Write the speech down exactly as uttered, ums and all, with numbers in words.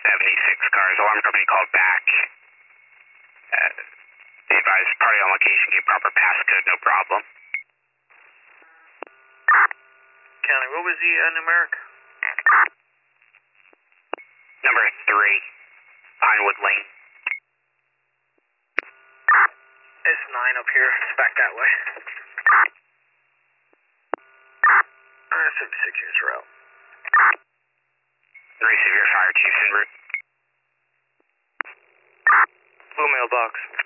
seventy-six cars. Alarm company called back. Uh, they advised party on location, gave proper passcode, no problem. County, what was the uh, numeric? Number three, Pinewood Lane. S nine up here, it's back that way. Uh, seventy-six units are out. Three severe fire chiefs en route. Blue mailbox.